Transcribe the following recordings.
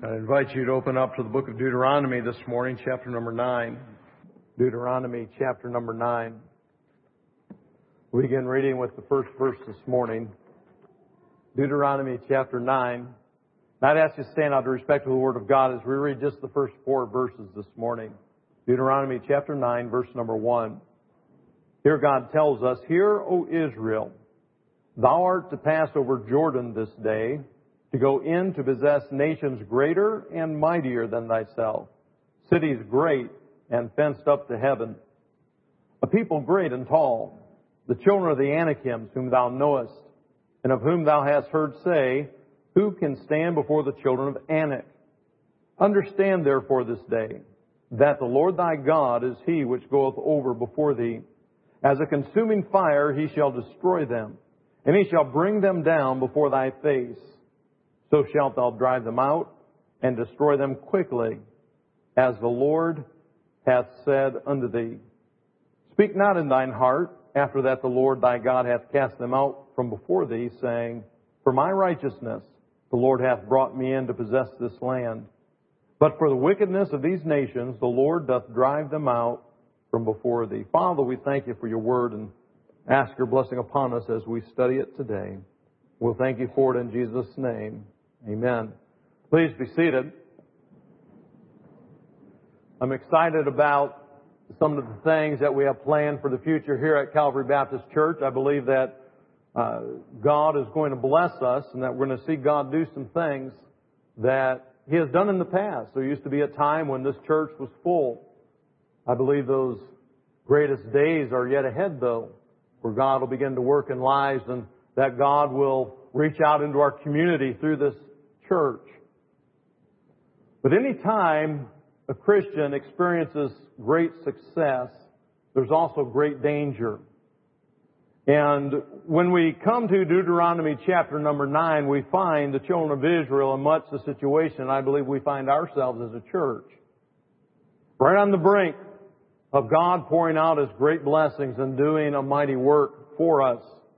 I invite you to open up to the book of Deuteronomy this morning, chapter number 9. Deuteronomy, chapter number 9. We begin reading with the first verse this morning. Deuteronomy, chapter 9. I'd ask you to stand out to respect to the Word of God as we read just the first 4 verses this morning. Deuteronomy, chapter 9, verse number 1. Here God tells us, "Hear, O Israel, thou art to pass over Jordan this day, to go in to possess nations greater and mightier than thyself, cities great and fenced up to heaven, a people great and tall, the children of the Anakims, whom thou knowest, and of whom thou hast heard say, who can stand before the children of Anak? Understand therefore this day, that the Lord thy God is he which goeth over before thee. As a consuming fire he shall destroy them, and he shall bring them down before thy face. So shalt thou drive them out and destroy them quickly, as the Lord hath said unto thee. Speak not in thine heart, after that the Lord thy God hath cast them out from before thee, saying, For my righteousness the Lord hath brought me in to possess this land. But for the wickedness of these nations the Lord doth drive them out from before thee." Father, we thank you for your word and ask your blessing upon us as we study it today. We'll thank you for it in Jesus' name. Amen. Please be seated. I'm excited about some of the things that we have planned for the future here at Calvary Baptist Church. I believe that God is going to bless us and that we're going to see God do some things that He has done in the past. There used to be a time when this church was full. I believe those greatest days are yet ahead, though, where God will begin to work in lives and that God will reach out into our community through this church. But any time a Christian experiences great success, there's also great danger. And when we come to Deuteronomy chapter number 9, we find the children of Israel in much the situation I believe we find ourselves as a church. Right on the brink of God pouring out His great blessings and doing a mighty work for us.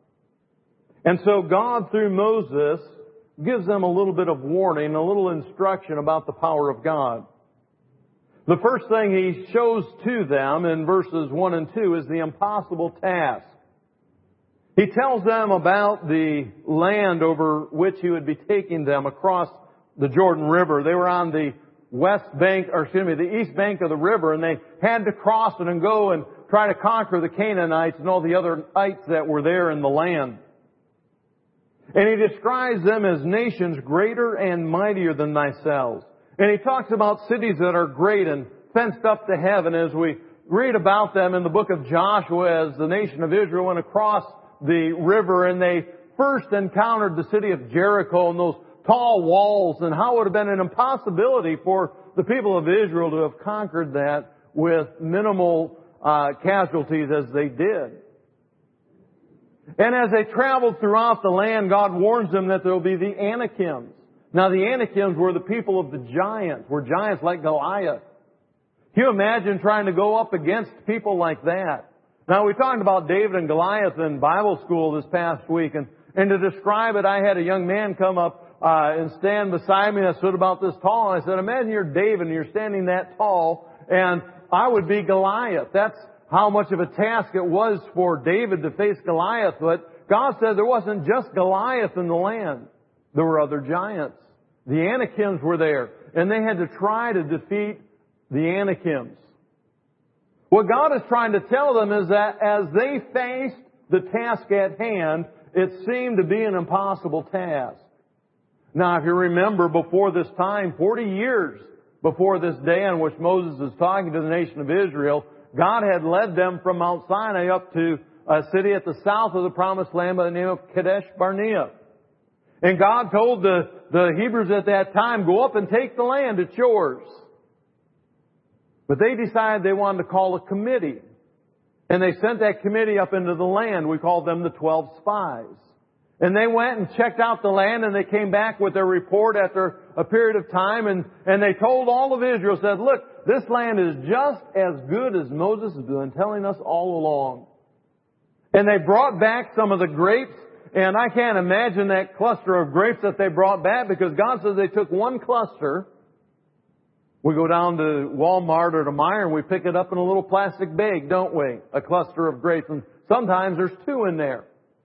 And so God, through Moses, gives them a little bit of warning, a little instruction about the power of God. The first thing He shows to them in verses 1 and 2 is the impossible task. He tells them about the land over which He would be taking them across the Jordan River. They were on the the east bank of the river, and they had to cross it and go and try to conquer the Canaanites and all the other ites that were there in the land. And He describes them as nations greater and mightier than thyself. And He talks about cities that are great and fenced up to heaven as we read about them in the book of Joshua as the nation of Israel went across the river and they first encountered the city of Jericho and those tall walls and how it would have been an impossibility for the people of Israel to have conquered that with minimal casualties as they did. And as they traveled throughout the land, God warns them that there will be the Anakims. Now the Anakims were the people of the giants, were giants like Goliath. Can you imagine trying to go up against people like that? Now we talked about David and Goliath in Bible school this past week, and to describe it, I had a young man come up and stand beside me that stood about this tall, and I said, imagine you're David and you're standing that tall, and I would be Goliath. That's how much of a task it was for David to face Goliath. But God said there wasn't just Goliath in the land. There were other giants. The Anakims were there, and they had to try to defeat the Anakims. What God is trying to tell them is that as they faced the task at hand, it seemed to be an impossible task. Now, if you remember, before this time, 40 years before this day on which Moses is talking to the nation of Israel, God had led them from Mount Sinai up to a city at the south of the Promised Land by the name of Kadesh Barnea. And God told the Hebrews at that time, go up and take the land, it's yours. But they decided they wanted to call a committee. And they sent that committee up into the land. We called them the 12 spies. And they went and checked out the land, and they came back with their report after a period of time, and they told all of Israel, said, look, this land is just as good as Moses has been telling us all along. And they brought back some of the grapes, and I can't imagine that cluster of grapes that they brought back, because God says they took one cluster We go down to Walmart or to Meijer and we pick it up in a little plastic bag, don't we? A cluster of grapes. And sometimes there's 2 in there.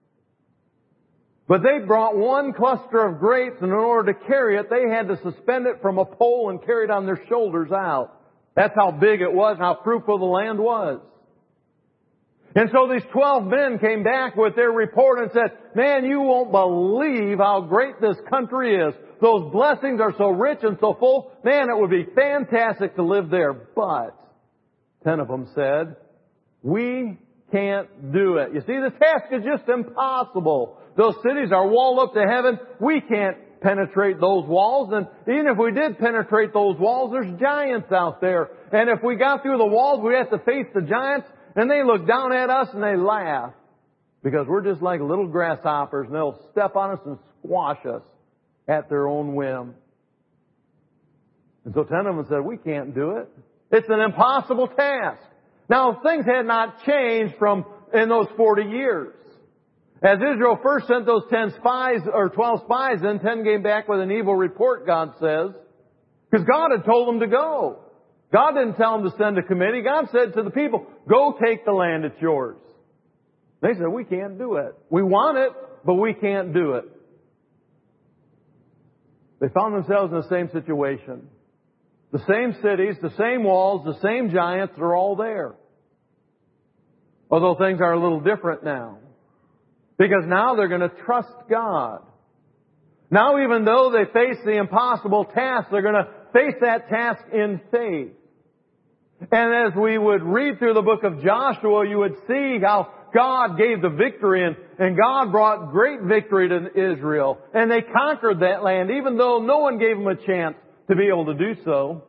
But they brought 1 cluster of grapes, and in order to carry it, they had to suspend it from a pole and carry it on their shoulders out. That's how big it was, how fruitful the land was. And so these 12 men came back with their report and said, man, you won't believe how great this country is. Those blessings are so rich and so full. Man, it would be fantastic to live there. But 10 of them said, we can't do it. You see, the task is just impossible. Those cities are walled up to heaven. We can't penetrate those walls. And even if we did penetrate those walls, there's giants out there. And if we got through the walls, we'd have to face the giants. And they look down at us and they laugh. Because we're just like little grasshoppers, and they'll step on us and squash us at their own whim. And so 10 of them said, we can't do it. It's an impossible task. Now, things had not changed in those 40 years. As Israel first sent those 10 spies, or 12 spies, then 10 came back with an evil report, God says. Because God had told them to go. God didn't tell them to send a committee. God said to the people, go take the land, it's yours. They said, we can't do it. We want it, but we can't do it. They found themselves in the same situation. The same cities, the same walls, the same giants are all there. Although things are a little different now. Because now they're going to trust God. Now even though they face the impossible task, they're going to face that task in faith. And as we would read through the book of Joshua, you would see how God gave the victory and God brought great victory to Israel. And they conquered that land even though no one gave them a chance to be able to do so.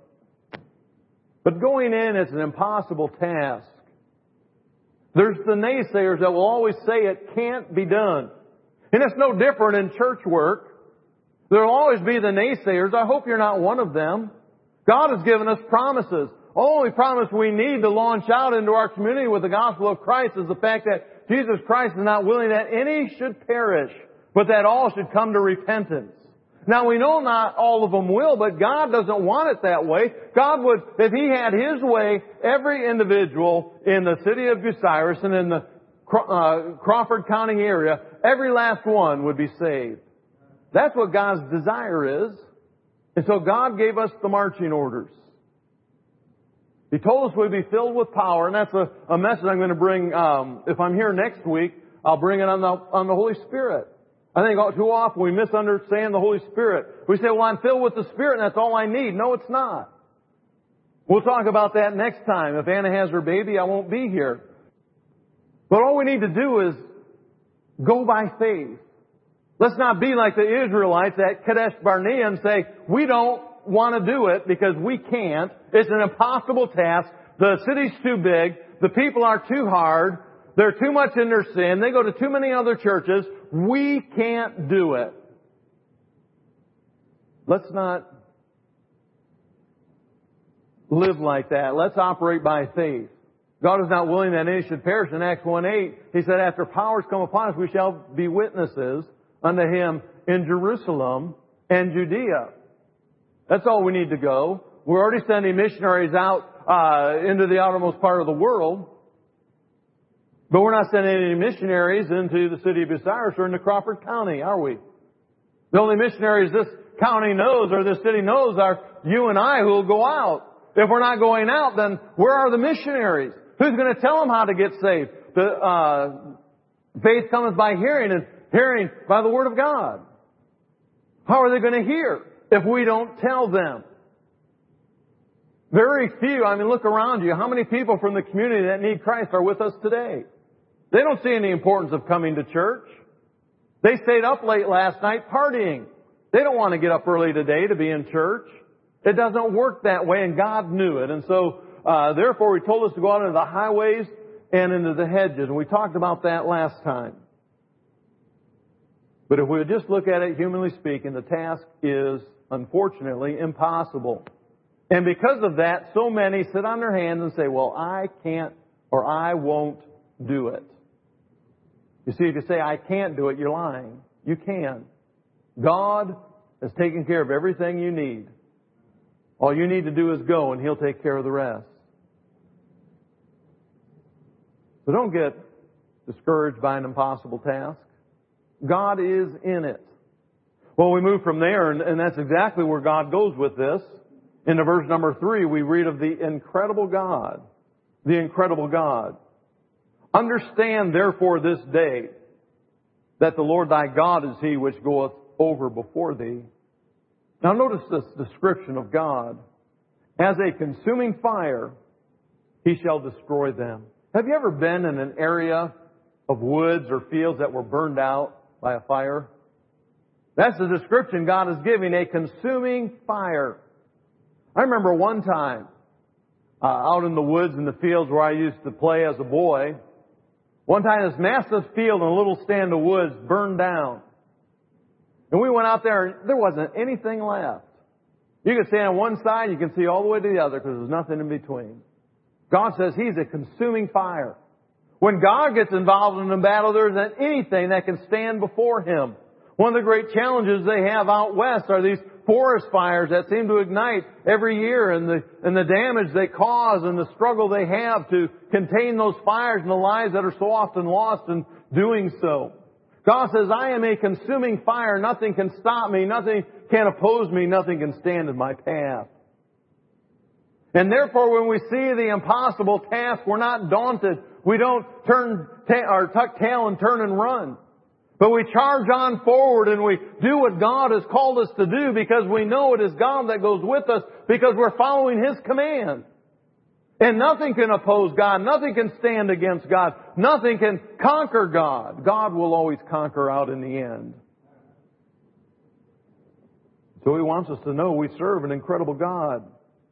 But going in is an impossible task. There's the naysayers that will always say it can't be done. And it's no different in church work. There will always be the naysayers. I hope you're not one of them. God has given us promises. Only promise we need to launch out into our community with the gospel of Christ is the fact that Jesus Christ is not willing that any should perish, but that all should come to repentance. Now we know not all of them will, but God doesn't want it that way. God would, if He had His way, every individual in the city of Bucyrus and in the Crawford County area, every last one would be saved. That's what God's desire is. And so God gave us the marching orders. He told us we'd be filled with power, and that's a message I'm going to bring. If I'm here next week, I'll bring it on the Holy Spirit. I think too often we misunderstand the Holy Spirit. We say, well, I'm filled with the Spirit and that's all I need. No, it's not. We'll talk about that next time. If Anna has her baby, I won't be here. But all we need to do is go by faith. Let's not be like the Israelites at Kadesh Barnea and say, we don't want to do it because we can't. It's an impossible task. The city's too big. The people are too hard. They're too much in their sin. They go to too many other churches. We can't do it. Let's not live like that. Let's operate by faith. God is not willing that any should perish. In Acts 1:8, He said, after powers come upon us, we shall be witnesses unto Him in Jerusalem and Judea. That's all we need to go. We're already sending missionaries out into the outermost part of the world. But we're not sending any missionaries into the city of Bucyrus or into Crawford County, are we? The only missionaries this county knows or this city knows are you and I who will go out. If we're not going out, then where are the missionaries? Who's going to tell them how to get saved? Faith cometh by hearing, and hearing by the Word of God. How are they going to hear if we don't tell them? Very few. I mean, look around you. How many people from the community that need Christ are with us today? They don't see any importance of coming to church. They stayed up late last night partying. They don't want to get up early today to be in church. It doesn't work that way, and God knew it. And so, therefore, He told us to go out into the highways and into the hedges. And we talked about that last time. But if we would just look at it humanly speaking, the task is, unfortunately, impossible. And because of that, so many sit on their hands and say, well, I can't or I won't do it. You see, if you say, I can't do it, you're lying. You can. God has taken care of everything you need. All you need to do is go and He'll take care of the rest. So don't get discouraged by an impossible task. God is in it. Well, we move from there, and that's exactly where God goes with this. Into verse number 3, we read of the incredible God. The incredible God. Understand therefore this day that the Lord thy God is He which goeth over before thee. Now notice this description of God. As a consuming fire, He shall destroy them. Have you ever been in an area of woods or fields that were burned out by a fire? That's the description God is giving, a consuming fire. I remember one time out in the woods and the fields where I used to play as a boy. One time this massive field and a little stand of woods burned down. And we went out there and there wasn't anything left. You can stand on one side, you can see all the way to the other because there's nothing in between. God says He's a consuming fire. When God gets involved in a battle, there isn't anything that can stand before Him. One of the great challenges they have out west are these forest fires that seem to ignite every year, and the damage they cause and the struggle they have to contain those fires and the lives that are so often lost in doing so. God says, I am a consuming fire. Nothing can stop me. Nothing can oppose me. Nothing can stand in my path. And therefore, when we see the impossible task, we're not daunted. We don't tuck tail and turn and run. But we charge on forward and we do what God has called us to do because we know it is God that goes with us because we're following His command. And nothing can oppose God. Nothing can stand against God. Nothing can conquer God. God will always conquer out in the end. So He wants us to know we serve an incredible God.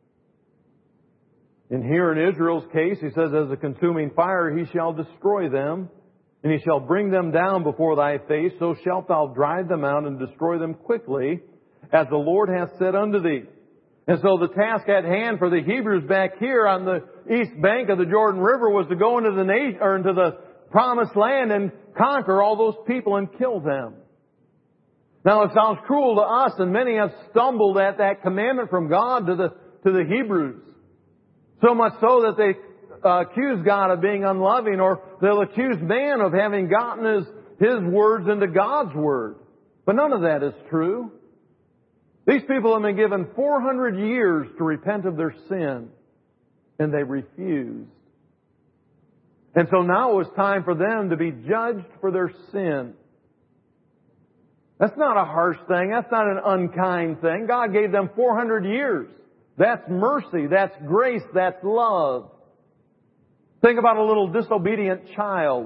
And here in Israel's case, He says, as a consuming fire, He shall destroy them, and He shall bring them down before thy face, so shalt thou drive them out and destroy them quickly, as the Lord hath said unto thee. And so the task at hand for the Hebrews back here on the east bank of the Jordan River was to go into the promised land and conquer all those people and kill them. Now it sounds cruel to us, and many have stumbled at that commandment from God to the Hebrews. So much so that they accuse God of being unloving, or they'll accuse man of having gotten his words into God's word. But none of that is true. These people have been given 400 years to repent of their sin, and they refused. And so now it was time for them to be judged for their sin. That's not a harsh thing. That's not an unkind thing. God gave them 400 years. That's mercy. That's grace. That's love. Think about a little disobedient child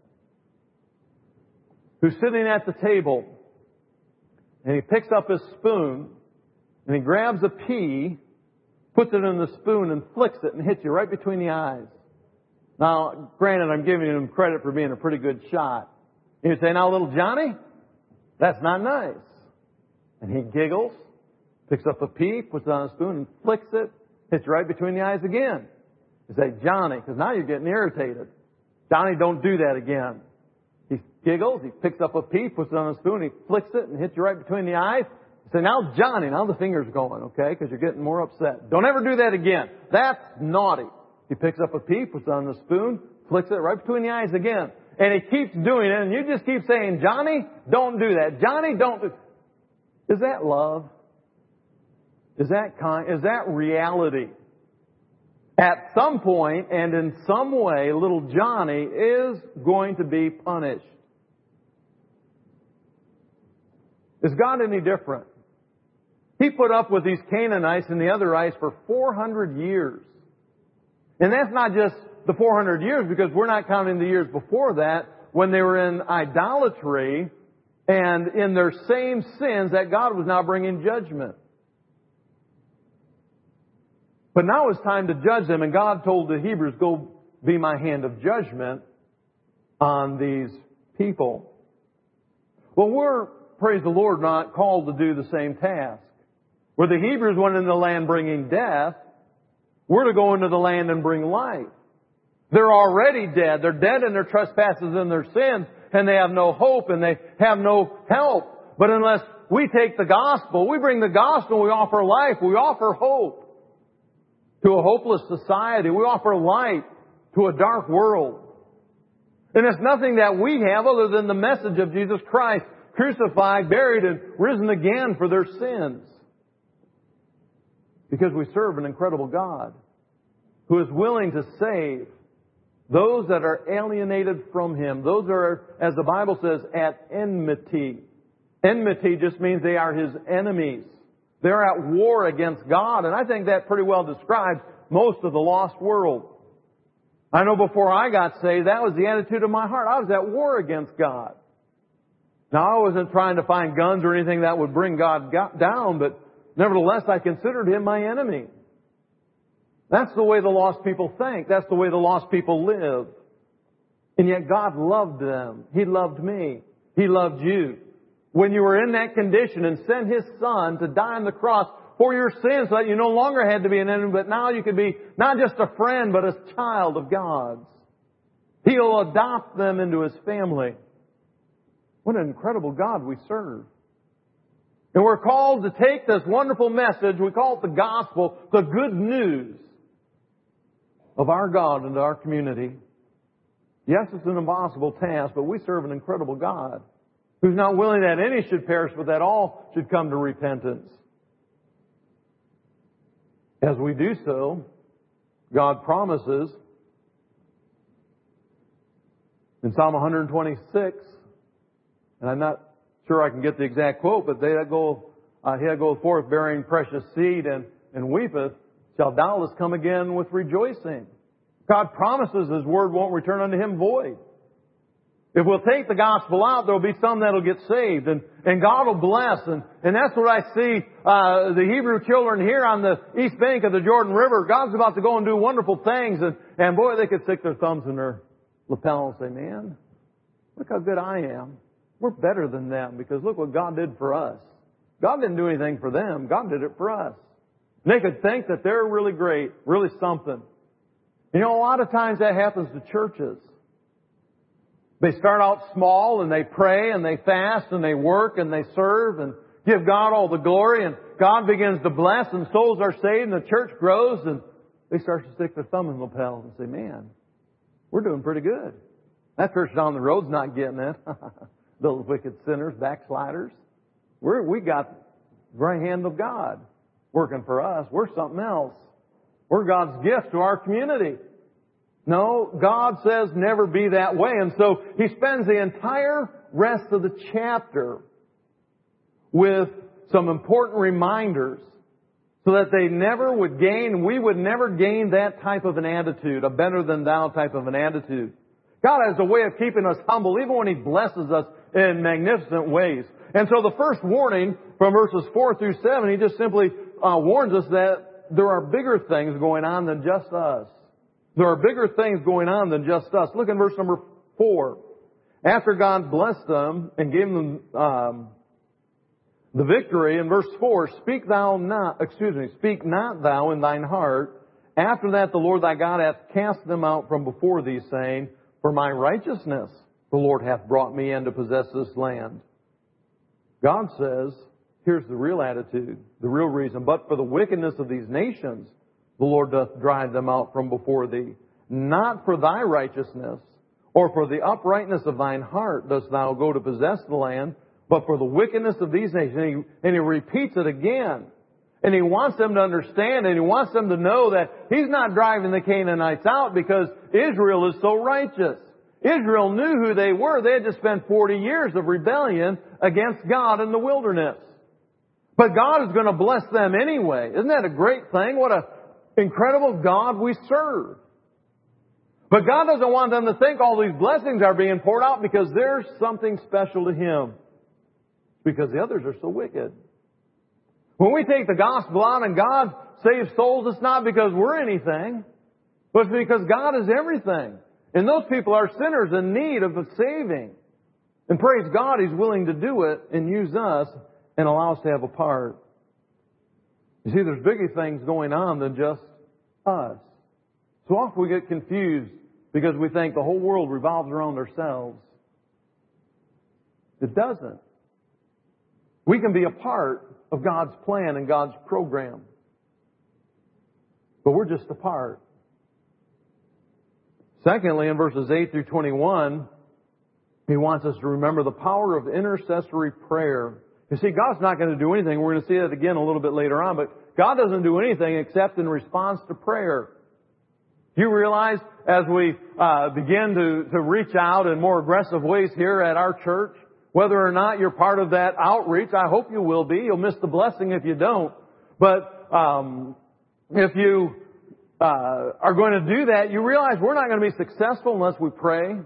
who's sitting at the table and he picks up his spoon and he grabs a pea, puts it in the spoon and flicks it and hits you right between the eyes. Now, granted, I'm giving him credit for being a pretty good shot. And you say, now little Johnny, that's not nice. And he giggles, picks up a pea, puts it on a spoon and flicks it, hits right between the eyes again. You say, Johnny, because now you're getting irritated. Johnny, don't do that again. He giggles, he picks up a pea, puts it on a spoon, he flicks it and hits you right between the eyes. You say, now Johnny, now the finger's going, okay, because you're getting more upset. Don't ever do that again. That's naughty. He picks up a pea, puts it on the spoon, flicks it right between the eyes again. And he keeps doing it, and you just keep saying, Johnny, don't do that. Johnny, don't do... Is that love? Is that kind? Is that reality? At some point and in some way, little Johnny is going to be punished. Is God any different? He put up with these Canaanites and the other ites for 400 years. And that's not just the 400 years, because we're not counting the years before that when they were in idolatry and in their same sins that God was now bringing judgment. But now it's time to judge them, and God told the Hebrews, go be my hand of judgment on these people. Well, we're, praise the Lord, not called to do the same task. Where the Hebrews went into the land bringing death, we're to go into the land and bring life. They're already dead. They're dead in their trespasses and their sins, and they have no hope and they have no help. But unless we take the gospel, we bring the gospel, we offer life, we offer hope to a hopeless society. We offer light to a dark world. And it's nothing that we have other than the message of Jesus Christ, crucified, buried, and risen again for their sins. Because we serve an incredible God who is willing to save those that are alienated from Him. Those are, as the Bible says, at enmity. Enmity just means they are His enemies. They're at war against God. And I think that pretty well describes most of the lost world. I know before I got saved, that was the attitude of my heart. I was at war against God. Now, I wasn't trying to find guns or anything that would bring God down, but nevertheless, I considered Him my enemy. That's the way the lost people think. That's the way the lost people live. And yet God loved them. He loved me. He loved you. When you were in that condition and sent His Son to die on the cross for your sins so that you no longer had to be an enemy, but now you could be not just a friend, but a child of God's. He'll adopt them into His family. What an incredible God we serve. And we're called to take this wonderful message, we call it the gospel, the good news of our God into our community. Yes, it's an impossible task, but we serve an incredible God who's not willing that any should perish, but that all should come to repentance. As we do so, God promises in Psalm 126, and I'm not sure I can get the exact quote, but he that goeth forth bearing precious seed and weepeth shall doubtless come again with rejoicing. God promises His word won't return unto Him void. If we'll take the gospel out, there'll be some that'll get saved, and God will bless. And that's what I see the Hebrew children here on the east bank of the Jordan River. God's about to go and do wonderful things, and boy, they could stick their thumbs in their lapel and say, man, look how good I am. We're better than them because look what God did for us. God didn't do anything for them. God did it for us. And they could think that they're really great, really something. You know, a lot of times that happens to churches. They start out small and they pray and they fast and they work and they serve and give God all the glory, and God begins to bless and souls are saved and the church grows, and they start to stick their thumb in the lapel and say, man, we're doing pretty good. That church down the road's not getting it. Those wicked sinners, backsliders. We got the right hand of God working for us. We're something else. We're God's gift to our community. No, God says never be that way. And so He spends the entire rest of the chapter with some important reminders so that they never would gain, we would never gain that type of an attitude, a better than thou type of an attitude. God has a way of keeping us humble even when He blesses us in magnificent ways. And so the first warning from verses 4 through 7, He just simply warns us that there are bigger things going on than just us. There are bigger things going on than just us. Look in verse number 4. After God blessed them and gave them the victory, in verse 4, speak not thou in thine heart. After that the Lord thy God hath cast them out from before thee, saying, for my righteousness the Lord hath brought me in to possess this land. God says, here's the real attitude, the real reason. But for the wickedness of these nations, the Lord doth drive them out from before thee. Not for thy righteousness, or for the uprightness of thine heart dost thou go to possess the land, but for the wickedness of these nations. And he repeats it again. And He wants them to understand, and He wants them to know that He's not driving the Canaanites out because Israel is so righteous. Israel knew who they were. They had just spent 40 years of rebellion against God in the wilderness. But God is going to bless them anyway. Isn't that a great thing? What an incredible God we serve. But God doesn't want them to think all these blessings are being poured out because there's something special to Him. Because the others are so wicked. When we take the gospel out and God saves souls, it's not because we're anything, but it's because God is everything. And those people are sinners in need of a saving. And praise God, He's willing to do it and use us and allow us to have a part. You see, there's bigger things going on than just us. So often we get confused because we think the whole world revolves around ourselves. It doesn't. We can be a part of God's plan and God's program. But we're just a part. Secondly, in verses 8 through 21, He wants us to remember the power of intercessory prayer. You see, God's not going to do anything. We're going to see that again a little bit later on. But God doesn't do anything except in response to prayer. You realize as we begin to reach out in more aggressive ways here at our church, whether or not you're part of that outreach, I hope you will be. You'll miss the blessing if you don't. But if you are going to do that, you realize we're not going to be successful unless we pray.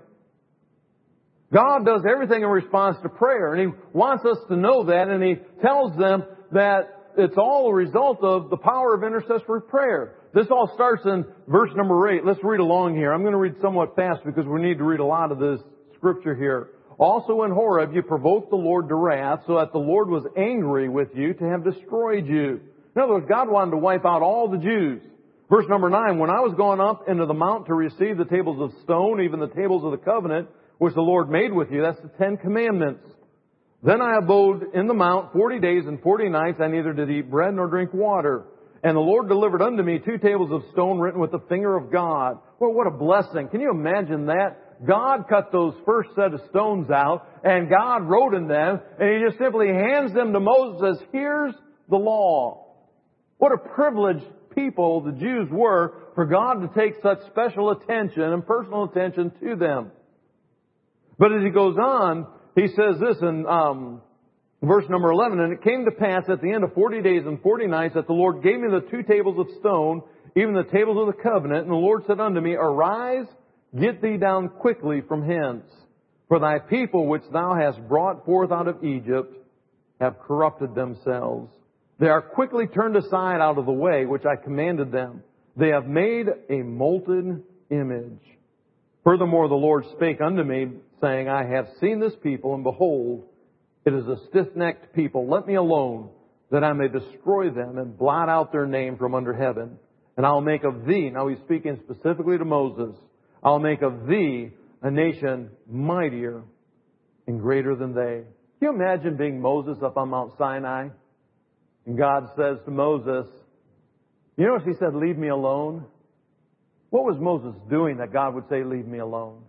God does everything in response to prayer, and He wants us to know that, and He tells them that it's all a result of the power of intercessory prayer. This all starts in verse number 8. Let's read along here. I'm going to read somewhat fast because we need to read a lot of this scripture here. Also in Horeb you provoked the Lord to wrath, so that the Lord was angry with you to have destroyed you. In other words, God wanted to wipe out all the Jews. Verse number 9, when I was gone up into the mount to receive the tables of stone, even the tables of the covenant, which the Lord made with you, that's the 10 Commandments. Then I abode in the mount 40 days and 40 nights. I neither did eat bread nor drink water. And the Lord delivered unto me 2 tables of stone written with the finger of God. Well, what a blessing. Can you imagine that? God cut those first set of stones out, and God wrote in them, and He just simply hands them to Moses and says, here's the law. What a privileged people the Jews were for God to take such special attention and personal attention to them. But as he goes on, he says this in verse number 11, and it came to pass at the end of 40 days and 40 nights that the Lord gave me the 2 tables of stone, even the tables of the covenant. And the Lord said unto me, arise, get thee down quickly from hence. For thy people which thou hast brought forth out of Egypt have corrupted themselves. They are quickly turned aside out of the way which I commanded them. They have made a molten image. Furthermore, the Lord spake unto me, saying, I have seen this people, and behold, it is a stiff-necked people. Let me alone, that I may destroy them and blot out their name from under heaven. And I'll make of thee, now he's speaking specifically to Moses, I'll make of thee a nation mightier and greater than they. Can you imagine being Moses up on Mount Sinai? And God says to Moses, you notice He said, leave me alone? What was Moses doing that God would say, leave me alone?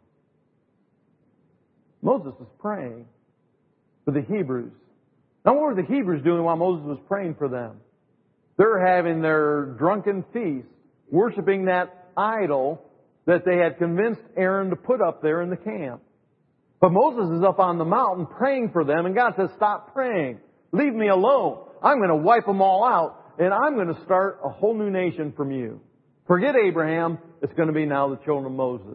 Moses was praying for the Hebrews. Now, what were the Hebrews doing while Moses was praying for them? They're having their drunken feast, worshiping that idol that they had convinced Aaron to put up there in the camp. But Moses is up on the mountain praying for them, and God says, stop praying. Leave me alone. I'm going to wipe them all out, and I'm going to start a whole new nation from you. Forget Abraham. It's going to be now the children of Moses.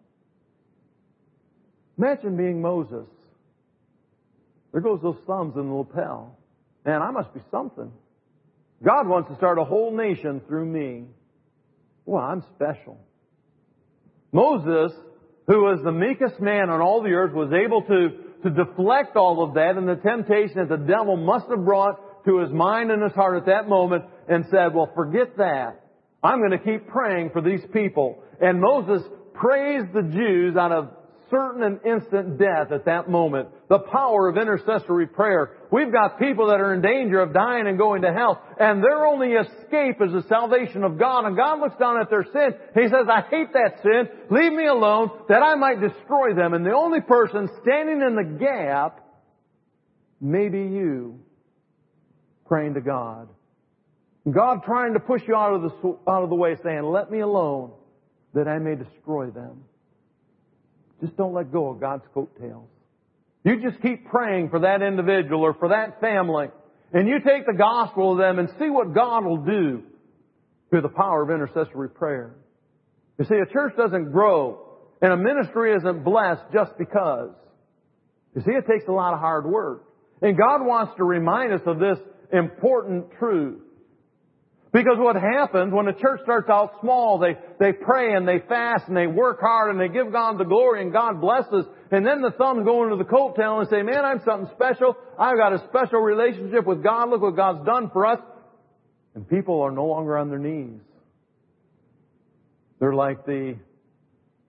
Imagine being Moses. There goes those thumbs in the lapel. Man, I must be something. God wants to start a whole nation through me. Well, I'm special. Moses, who was the meekest man on all the earth, was able to deflect all of that and the temptation that the devil must have brought to his mind and his heart at that moment, and said, well, forget that. I'm going to keep praying for these people. And Moses praised the Jews out of certain and instant death at that moment. The power of intercessory prayer. We've got people that are in danger of dying and going to hell, and their only escape is the salvation of God. And God looks down at their sin. He says, I hate that sin. Leave me alone that I might destroy them. And the only person standing in the gap may be you, praying to God. God trying to push you out of the way, saying, let me alone that I may destroy them. Just don't let go of God's coattails. You just keep praying for that individual or for that family, and you take the gospel to them and see what God will do through the power of intercessory prayer. You see, a church doesn't grow and a ministry isn't blessed just because. You see, it takes a lot of hard work. And God wants to remind us of this important truth. Because what happens when a church starts out small, they pray and they fast and they work hard and they give God the glory and God blesses. And then the thumbs go into the coattail and say, man, I'm something special. I've got a special relationship with God. Look what God's done for us. And people are no longer on their knees. They're like the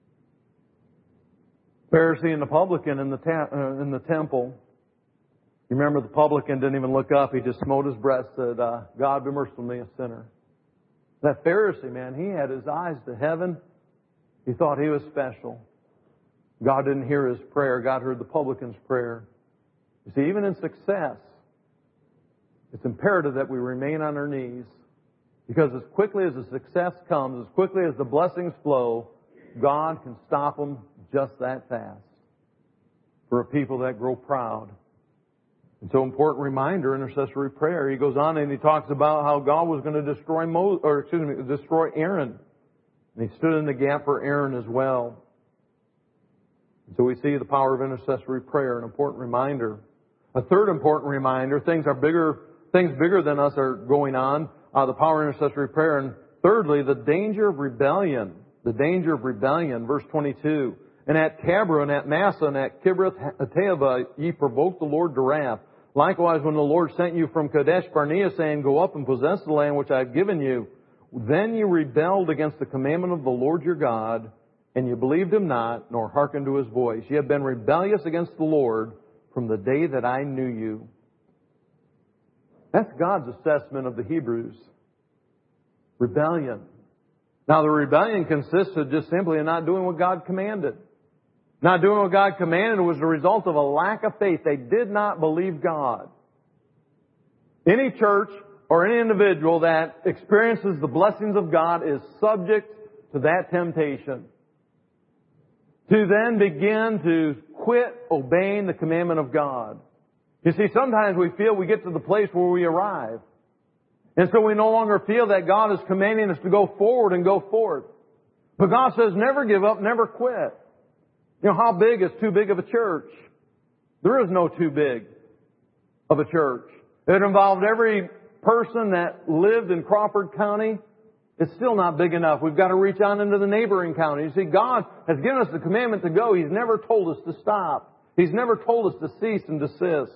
Pharisee and the publican in the temple. You remember the publican didn't even look up. He just smote his breast, said, God, be merciful to me, a sinner. That Pharisee, man, he had his eyes to heaven. He thought he was special. God didn't hear his prayer. God heard the publican's prayer. You see, even in success, it's imperative that we remain on our knees. Because as quickly as the success comes, as quickly as the blessings flow, God can stop them just that fast. For a people that grow proud. And so, important reminder, intercessory prayer. He goes on and he talks about how God was going to destroy Aaron. And he stood in the gap for Aaron as well. And so we see the power of intercessory prayer, an important reminder. A third important reminder, things bigger than us are going on. The power of intercessory prayer. And thirdly, the danger of rebellion. The danger of rebellion. Verse 22. And at Cabra and at Massa and at Kibroth Hattaavah ye provoked the Lord to wrath. Likewise, when the Lord sent you from Kadesh Barnea, saying, Go up and possess the land which I have given you, then you rebelled against the commandment of the Lord your God, and you believed him not, nor hearkened to his voice. Ye have been rebellious against the Lord from the day that I knew you. That's God's assessment of the Hebrews. Rebellion. Now, the rebellion consisted just simply in not doing what God commanded. Not doing what God commanded was the result of a lack of faith. They did not believe God. Any church or any individual that experiences the blessings of God is subject to that temptation. To then begin to quit obeying the commandment of God. You see, sometimes we feel we get to the place where we arrive. And so we no longer feel that God is commanding us to go forward and go forth. But God says never give up, never quit. You know, how big is too big of a church? There is no too big of a church. It involved every person that lived in Crawford County. It's still not big enough. We've got to reach on into the neighboring county. You see, God has given us the commandment to go. He's never told us to stop. He's never told us to cease and desist.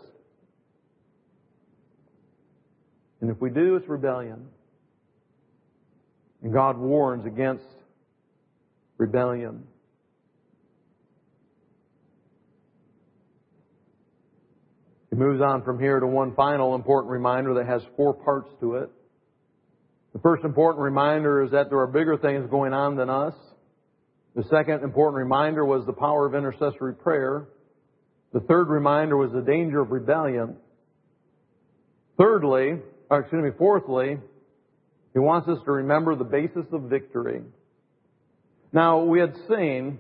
And if we do, it's rebellion. And God warns against rebellion. He moves on from here to one final important reminder that has 4 parts to it. The first important reminder is that there are bigger things going on than us. The second important reminder was the power of intercessory prayer. The third reminder was the danger of rebellion. Fourthly, he wants us to remember the basis of victory. Now, we had seen,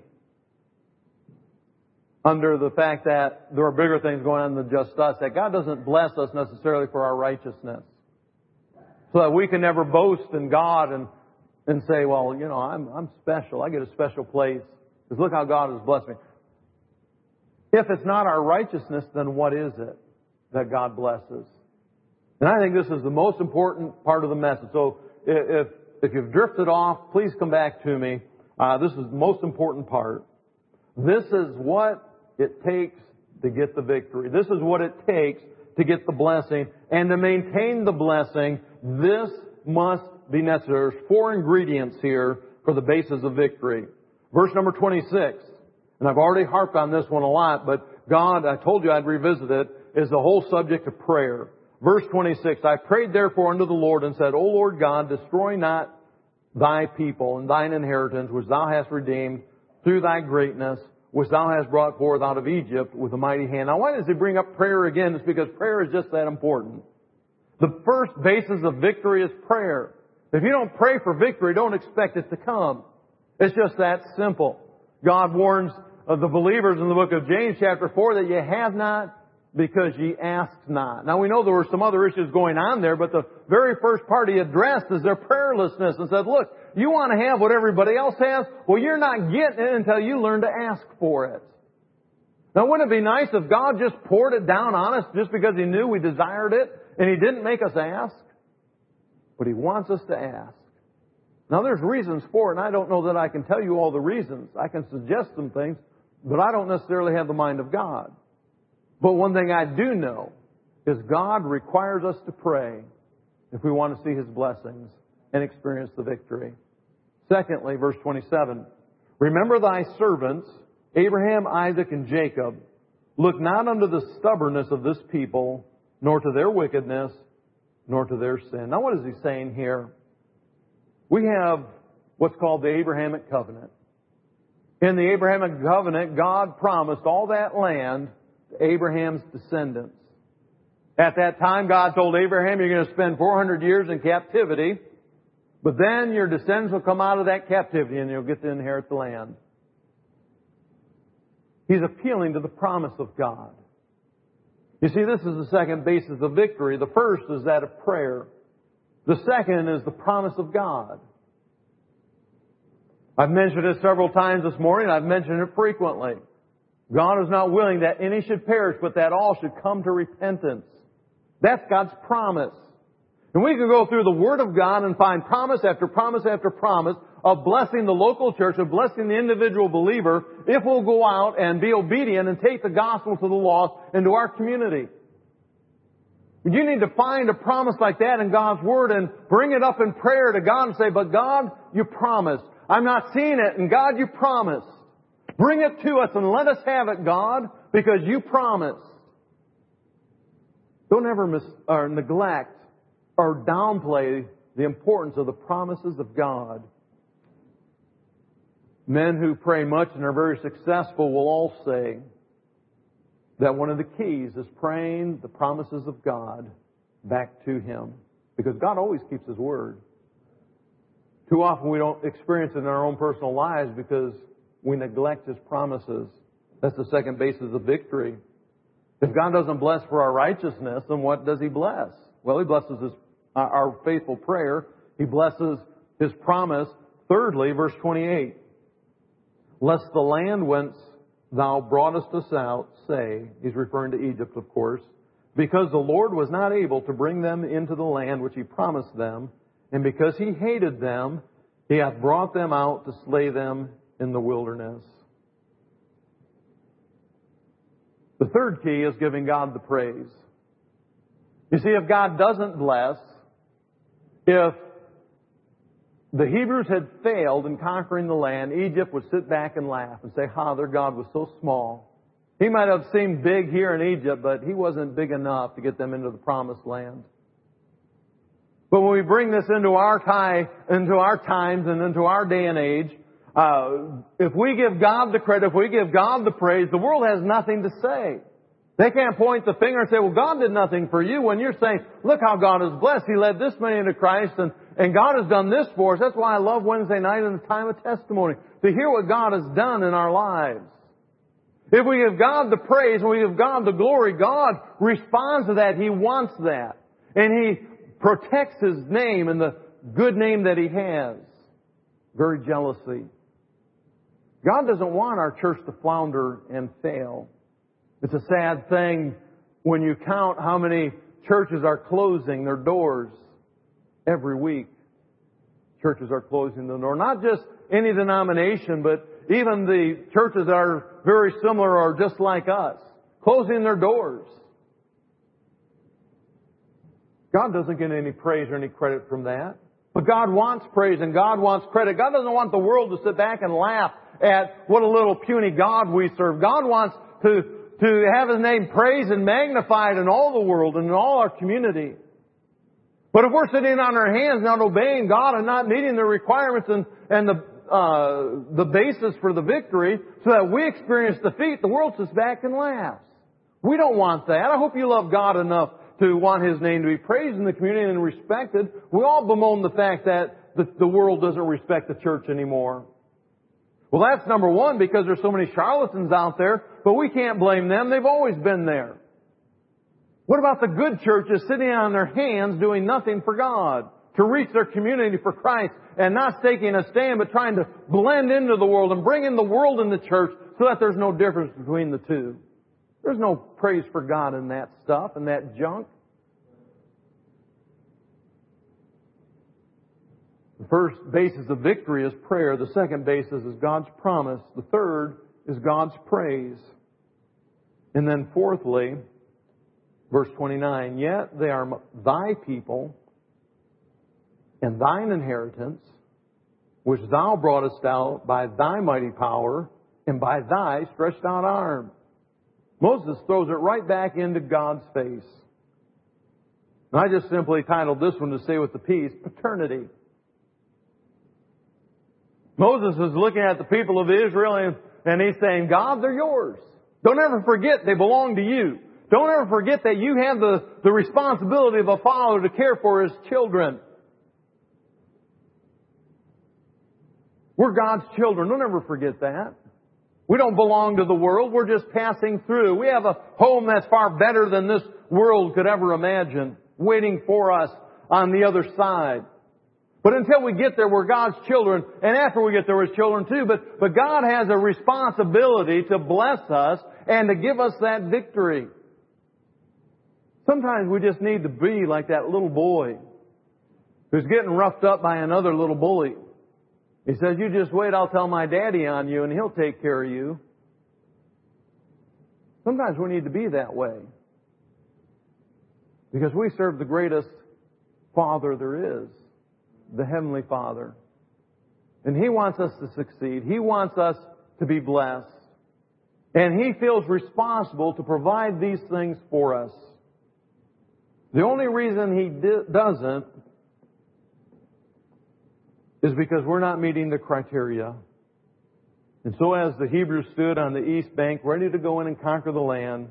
under the fact that there are bigger things going on than just us, that God doesn't bless us necessarily for our righteousness. So that we can never boast in God and say, well, you know, I'm special. I get a special place. Because look how God has blessed me. If it's not our righteousness, then what is it that God blesses? And I think this is the most important part of the message. So if you've drifted off, please come back to me. This is the most important part. This is what it takes to get the victory. This is what it takes to get the blessing. And to maintain the blessing, this must be necessary. There's 4 ingredients here for the basis of victory. Verse number 26. And I've already harped on this one a lot, but God, I told you I'd revisit it, is the whole subject of prayer. Verse 26, I prayed therefore unto the Lord and said, O Lord God, destroy not thy people and thine inheritance, which thou hast redeemed through thy greatness, which thou hast brought forth out of Egypt with a mighty hand. Now, why does he bring up prayer again? It's because prayer is just that important. The first basis of victory is prayer. If you don't pray for victory, don't expect it to come. It's just that simple. God warns of the believers in the book of James chapter 4 that ye have not because ye ask not. Now we know there were some other issues going on there, but the very first part he addressed is their prayerlessness and said, look, you want to have what everybody else has? Well, you're not getting it until you learn to ask for it. Now wouldn't it be nice if God just poured it down on us just because He knew we desired it and He didn't make us ask? But He wants us to ask. Now there's reasons for it, and I don't know that I can tell you all the reasons. I can suggest some things, but I don't necessarily have the mind of God. But one thing I do know is God requires us to pray if we want to see His blessings and experience the victory. Secondly, verse 27, remember thy servants, Abraham, Isaac, and Jacob, Look not unto the stubbornness of this people, nor to their wickedness, nor to their sin. Now what is he saying here? We have what's called the Abrahamic covenant. In the Abrahamic covenant, God promised all that land to Abraham's descendants. At that time, God told Abraham, you're going to spend 400 years in captivity, but then your descendants will come out of that captivity and you'll get to inherit the land. He's appealing to the promise of God. You see, this is the second basis of victory. The first is that of prayer. The second is the promise of God. I've mentioned it several times this morning. I've mentioned it frequently. God is not willing that any should perish, but that all should come to repentance. That's God's promise. And we can go through the Word of God and find promise after promise after promise of blessing the local church, of blessing the individual believer, if we'll go out and be obedient and take the gospel to the lost into our community. You need to find a promise like that in God's Word and bring it up in prayer to God and say, but God, you promised. I'm not seeing it, and God, you promised. Bring it to us and let us have it, God, because you promised. Don't ever neglect or downplay the importance of the promises of God. Men who pray much and are very successful will all say that one of the keys is praying the promises of God back to Him. Because God always keeps His word. Too often we don't experience it in our own personal lives because we neglect His promises. That's the second basis of victory. If God doesn't bless for our righteousness, then what does He bless? Well, He blesses our faithful prayer. He blesses His promise. Thirdly, verse 28. Lest the land whence thou broughtest us out say, he's referring to Egypt, of course, because the Lord was not able to bring them into the land which He promised them, and because He hated them, He hath brought them out to slay them in the wilderness. The third key is giving God the praise. You see, if God doesn't bless, if the Hebrews had failed in conquering the land, Egypt would sit back and laugh and say, their God was so small. He might have seemed big here in Egypt, but He wasn't big enough to get them into the promised land. But when we bring this into our times and into our day and age, if we give God the credit, if we give God the praise, the world has nothing to say. They can't point the finger and say, well, God did nothing for you, when you're saying, look how God has blessed. He led this many into Christ, and God has done this for us. That's why I love Wednesday night and the time of testimony, to hear what God has done in our lives. If we give God the praise and we give God the glory, God responds to that. He wants that. And He protects His name and the good name that He has. Very jealously. God doesn't want our church to flounder and fail. It's a sad thing when you count how many churches are closing their doors every week. Churches are closing their door. Not just any denomination, but even the churches that are very similar or just like us. Closing their doors. God doesn't get any praise or any credit from that. But God wants praise and God wants credit. God doesn't want the world to sit back and laugh at what a little puny God we serve. God wants to have His name praised and magnified in all the world and in all our community. But if we're sitting on our hands, not obeying God and not meeting the requirements and the basis for the victory, so that we experience defeat, the world sits back and laughs. We don't want that. I hope you love God enough to want His name to be praised in the community and respected. We all bemoan the fact that the world doesn't respect the church anymore. Well, that's number one, because there's so many charlatans out there, but we can't blame them. They've always been there. What about the good churches sitting on their hands doing nothing for God, to reach their community for Christ, and not taking a stand, but trying to blend into the world and bring in the world in the church so that there's no difference between the two? There's no praise for God in that stuff and that junk. The first basis of victory is prayer. The second basis is God's promise. The third is God's praise. And then fourthly, verse 29, yet they are thy people and thine inheritance, which thou broughtest out by thy mighty power and by thy stretched out arm. Moses throws it right back into God's face. And I just simply titled this one to say with the piece, Paternity. Moses is looking at the people of Israel and he's saying, God, they're yours. Don't ever forget they belong to you. Don't ever forget that you have the responsibility of a father to care for his children. We're God's children. Don't ever forget that. We don't belong to the world. We're just passing through. We have a home that's far better than this world could ever imagine, waiting for us on the other side. But until we get there, we're God's children. And after we get there, we're His children too. But God has a responsibility to bless us and to give us that victory. Sometimes we just need to be like that little boy who's getting roughed up by another little bully. He says, you just wait, I'll tell my daddy on you and he'll take care of you. Sometimes we need to be that way. Because we serve the greatest Father there is, the Heavenly Father. And He wants us to succeed. He wants us to be blessed. And He feels responsible to provide these things for us. The only reason He doesn't is because we're not meeting the criteria. And so as the Hebrews stood on the east bank, ready to go in and conquer the land,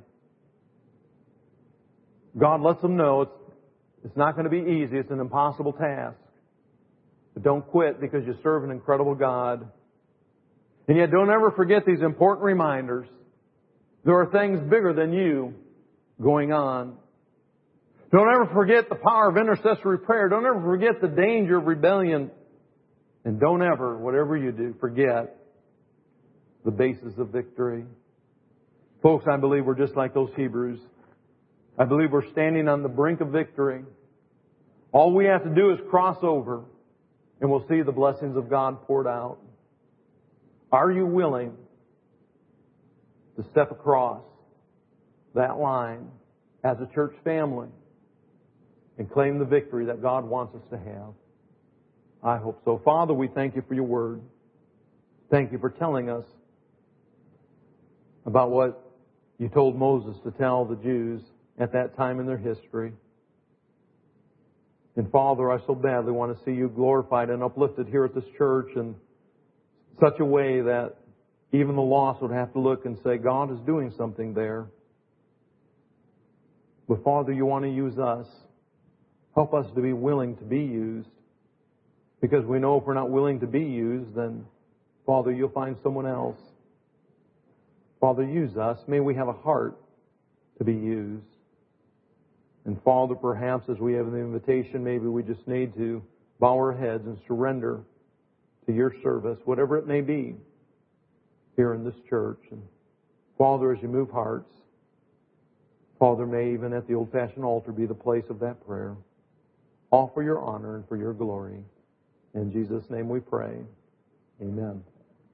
God lets them know it's not going to be easy. It's an impossible task. But don't quit because you serve an incredible God. And yet don't ever forget these important reminders. There are things bigger than you going on. Don't ever forget the power of intercessory prayer. Don't ever forget the danger of rebellion. And don't ever, whatever you do, forget the basis of victory. Folks, I believe we're just like those Hebrews. I believe we're standing on the brink of victory. All we have to do is cross over and we'll see the blessings of God poured out. Are you willing to step across that line as a church family and claim the victory that God wants us to have? I hope so. Father, we thank You for Your Word. Thank You for telling us about what You told Moses to tell the Jews at that time in their history. And Father, I so badly want to see You glorified and uplifted here at this church in such a way that even the lost would have to look and say, God is doing something there. But Father, You want to use us. Help us to be willing to be used. Because we know if we're not willing to be used, then, Father, You'll find someone else. Father, use us. May we have a heart to be used. And Father, perhaps as we have the invitation, maybe we just need to bow our heads and surrender to Your service, whatever it may be, here in this church. And Father, as You move hearts, Father, may even at the old-fashioned altar be the place of that prayer. All for Your honor and for Your glory. In Jesus' name we pray. Amen.